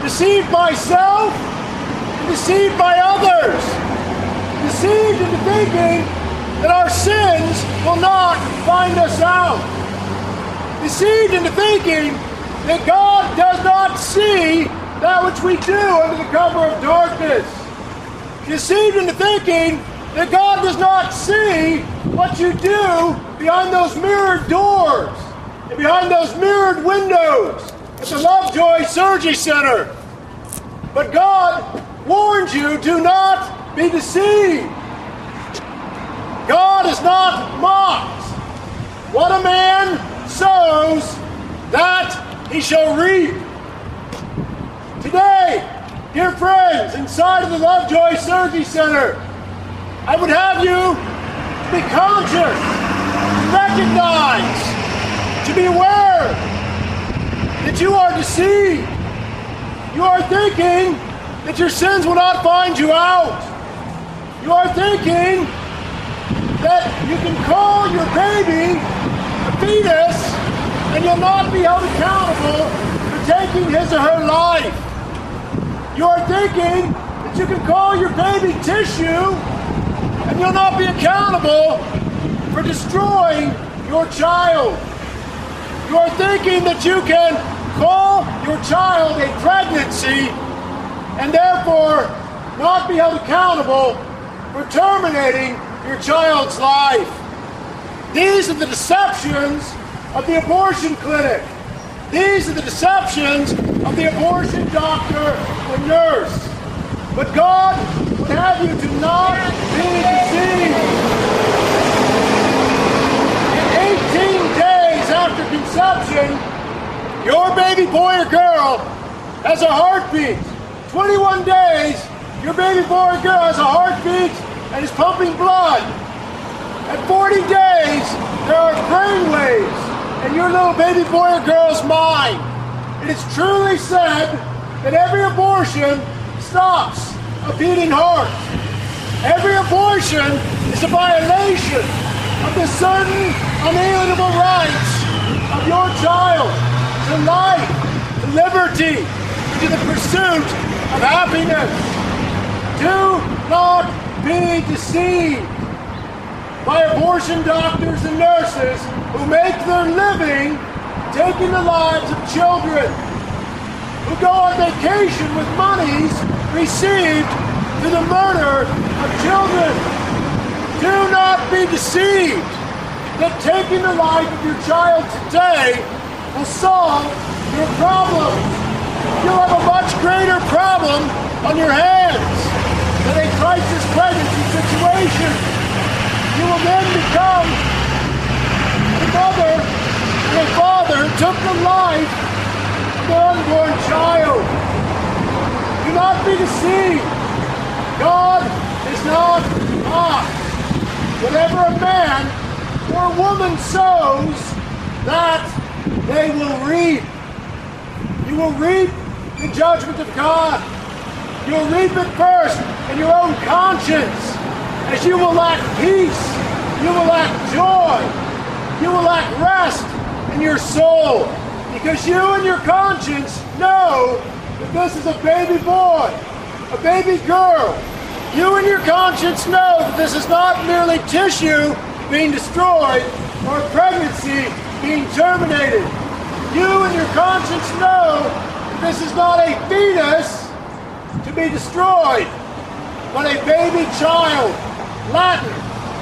deceived myself, and deceived by others, deceived into thinking that our sins will not find us out, deceived into thinking that God does not see that which we do under the cover of darkness, deceived into thinking that God does not see what you do behind those mirrored doors and behind those mirrored windows at the Lovejoy Surgery Center. But God warns you, do not be deceived. God is not mocked. What a man sows, that he shall reap. Today, dear friends, inside of the Lovejoy Surgery Center, I would have you to be conscious, to recognize, to be aware that you are deceived. You are thinking that your sins will not find you out. You are thinking that you can call your baby a fetus and you'll not be held accountable for taking his or her life. You are thinking that you can call your baby tissue and you'll not be accountable for destroying your child. You are thinking that you can call your child a pregnancy and therefore not be held accountable for terminating your child's life. These are the deceptions of the abortion clinic. These are the deceptions of the abortion doctor or nurse. But God would have you to not be deceived. In 18 days after conception, your baby boy or girl has a heartbeat. 21 days, your baby boy or girl has a heartbeat and is pumping blood. At 40 days, there are brain waves in your little baby boy or girl's mind. It is truly said that every abortion stops a beating heart. Every abortion is a violation of the certain unalienable rights of your child to life, to liberty, to the pursuit of happiness. Do not be deceived by abortion doctors and nurses who make their living taking the lives of children, who go on vacation with monies received through the murder of children. Do not be deceived that taking the life of your child today will solve your problems. You'll have a much greater problem on your hands than a crisis pregnancy situation. You will then become a mother and a father who took the life of their unborn child. Do not be deceived. God is not mocked. Whatever a man or a woman sows, that they will reap. You will reap the judgment of God. You will reap it first in your own conscience, as you will lack peace, you will lack joy, you will lack rest in your soul, because you and your conscience know that this is a baby boy, a baby girl. You and your conscience know that this is not merely tissue being destroyed or a pregnancy being terminated. You and your conscience know that this is not a fetus to be destroyed, but a baby child. Latin.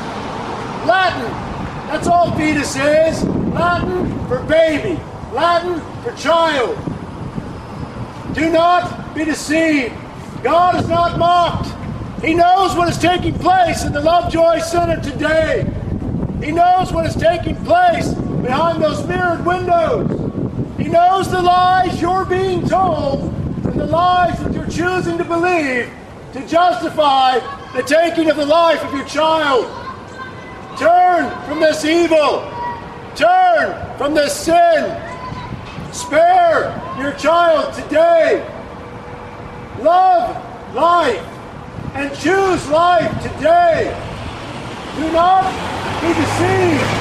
That's all fetus is. Latin for baby. Latin for child. Do not be deceived. God is not mocked. He knows what is taking place in the Lovejoy Center today. He knows what is taking place behind those mirrored windows. He knows the lies you're being told and the lies that you're choosing to believe to justify the taking of the life of your child. Turn from this evil. Turn from this sin. Spare your child today. Love life and choose life today. Do not be deceived.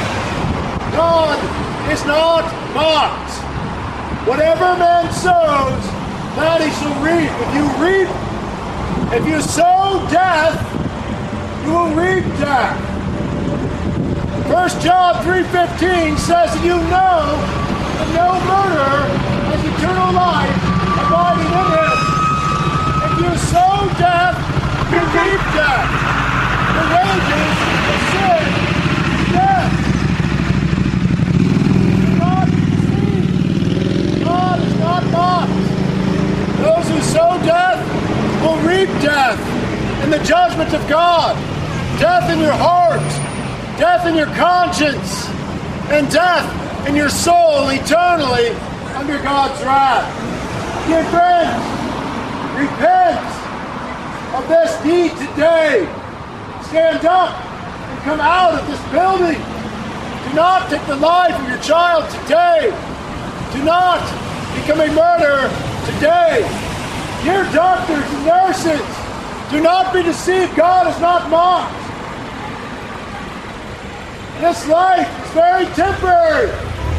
God is not mocked. Whatever man sows, that he shall reap. If you sow death, you will reap death. 1 John 3:15 says that you know that no murderer has eternal life abiding in him. If you sow death, you reap death. The wages of sin is death. Do not be deceived. God is not mocked. Those who sow death will reap death in the judgment of God. Death in your heart, death in your conscience, and death in your soul eternally under God's wrath. Dear friends, repent of this deed today. Stand up and come out of this building. Do not take the life of your child today. Do not become a murderer today. Dear doctors and nurses, do not be deceived. God is not mocked. This life is very temporary.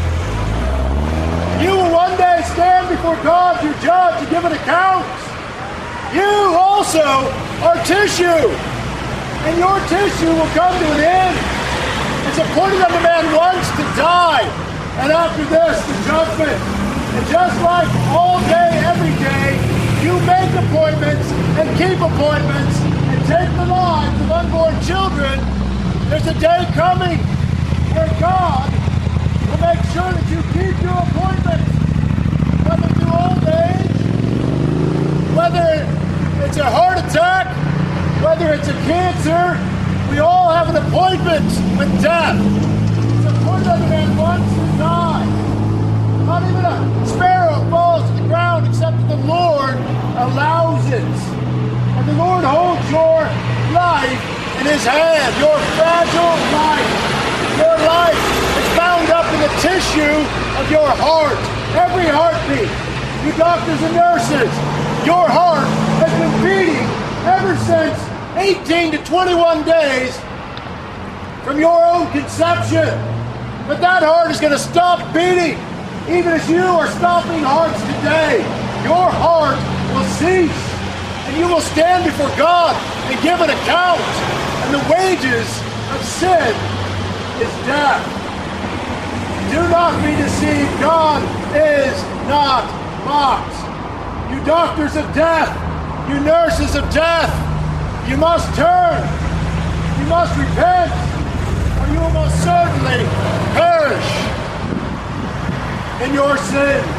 You will one day stand before God, your judge, to give an account. You also are tissue, and your tissue will come to an end. It's appointed unto man once to die, and after this, the judgment. And just like all day, every day, you make appointments and keep appointments and take the lives of unborn children, there's a day coming where God will make sure that you keep your appointments, whether through old age, whether it's a heart attack, whether it's a cancer. We all have an appointment with death. It's appointed unto man once to die. Not even a sparrow falls to the ground except that the Lord allows it. And the Lord holds your life in his hand, your fragile life. Your life is bound up in the tissue of your heart. Every heartbeat. You doctors and nurses, your heart has been beating ever since 18 to 21 days from your own conception. But that heart is going to stop beating, even as you are stopping hearts today. Your heart will cease, and you will stand before God and give an account. And the wages of sin is death. Do not be deceived. God is not mocked. You doctors of death, you nurses of death, you must turn. You must repent, or you will most certainly perish in your sins.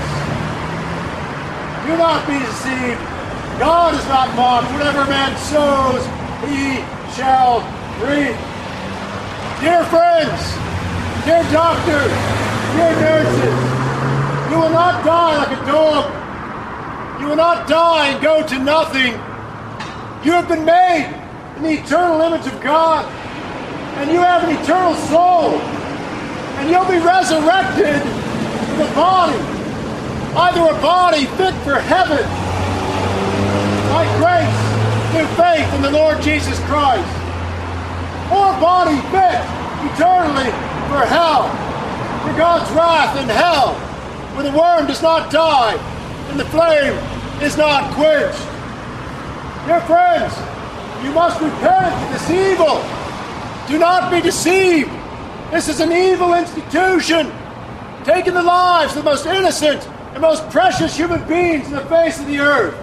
Do not be deceived. God is not mocked. Whatever man sows, he shall reap. Dear friends, dear doctors, dear nurses, you will not die like a dog. You will not die and go to nothing. You have been made in the eternal image of God, and you have an eternal soul, and you'll be resurrected with a body, either a body fit for heaven by grace through faith in the Lord Jesus Christ, or a body fit eternally for hell, for God's wrath in hell, where the worm does not die and the flame is not quenched. Dear friends, you must repent of this evil. Do not be deceived. This is an evil institution, taking the lives of the most innocent and most precious human beings in the face of the earth.